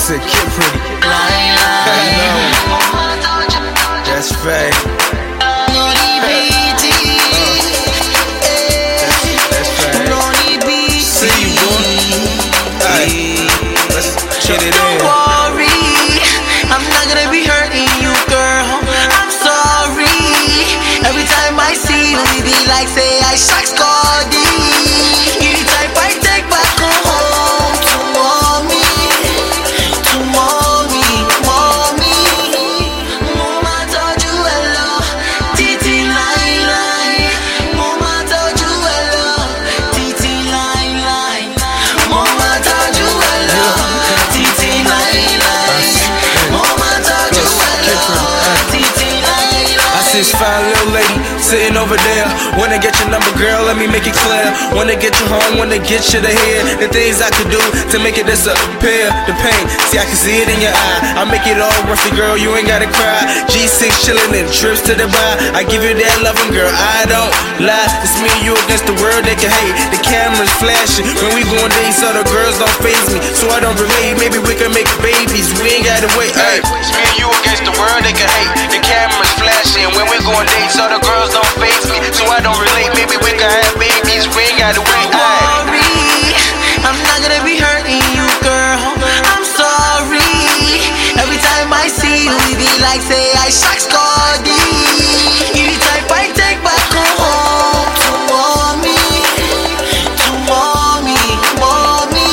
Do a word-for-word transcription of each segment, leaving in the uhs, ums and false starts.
said, Kid Pretty. That's right. Don't worry, I'm not gonna be hurting you, girl. I'm sorry. Every time I see you, it be like say I shock Scotty. You the type I take back home to mommy, to mommy, mommy. Mama told you hello, Titi line line. Mama told you hello, Titi line line. Mama told you hello. This fine little lady sitting over there. Wanna get your number, girl, let me make it clear. Wanna get you home, wanna get you to hear the things I could do to make it disappear. The pain, see I can see it in your eye. I make it all roughy, girl, you ain't gotta cry. G six chillin' and trips to Dubai. I give you that loving, girl, I don't lie. It's me and you against the world, they can hate. The cameras flashing when we go on dates, so the girls don't faze me. So I don't relate, maybe we can make babies. We ain't gotta wait, ay. It's me and you against the world, they can hate. The cameras flashing when we go on dates, so the girls don't face me. So I don't relate, maybe we can have babies. We ain't gotta wait. Don't worry, I'm not gonna be hurting you, girl. I'm sorry. Every time I see you, it be like say I shock Scotty. You the type I take back home to mommy, to mommy, mommy.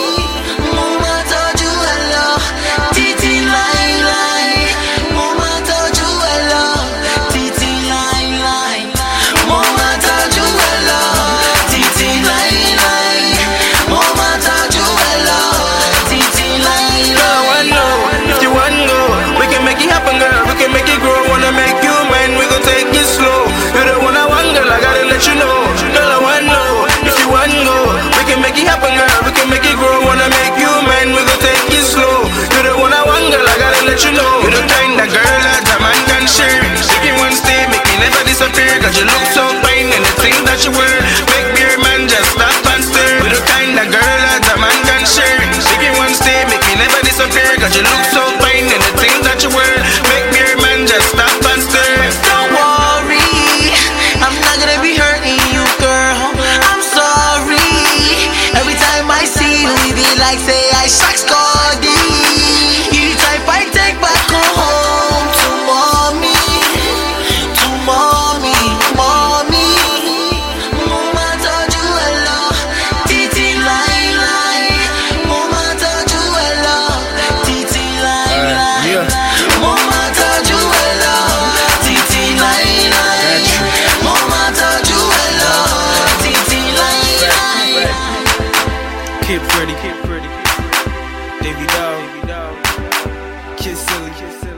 Mama told you hello, Titi line line. Mama told you hello, Titi line line. Mama told you hello, Titi line line. Mama told you hello, Titi line line. Girl, I know if you want go, we can make it happen, girl. We can make it grow. Wanna make you mine, we gon' take it slow. You're the one I want, girl. I gotta let you know. Girl, I want know if you want go, we can make it happen, girl. We can make it grow. Wanna make you mine, we gon' take it slow. You're the one I want, girl. I gotta let you know. You're the kind of girl that a man can share. If you want stay, make me never disappear. Cause you look so fine and the things that you wear make beer man just stop and stare. You're the kind of girl that a man can share. If you want stay, make me never disappear. Cause you look so fine and the things that you wear make beer man just stop and stare. Don't worry, I'm not gonna be hurting you, girl. I'm sorry. Every time I see you, it be like say I shock Scotty. You the type I take back home to mommy, to mommy, mommy. Mama told you hello, Titi line line. Mama told you hello, Titi line line. yeah. Mama told you hello, Titi line line. Mama told you hello, Titi line line. Kid Pretty, Kid Pretty, Davey Dog, Kid Silly.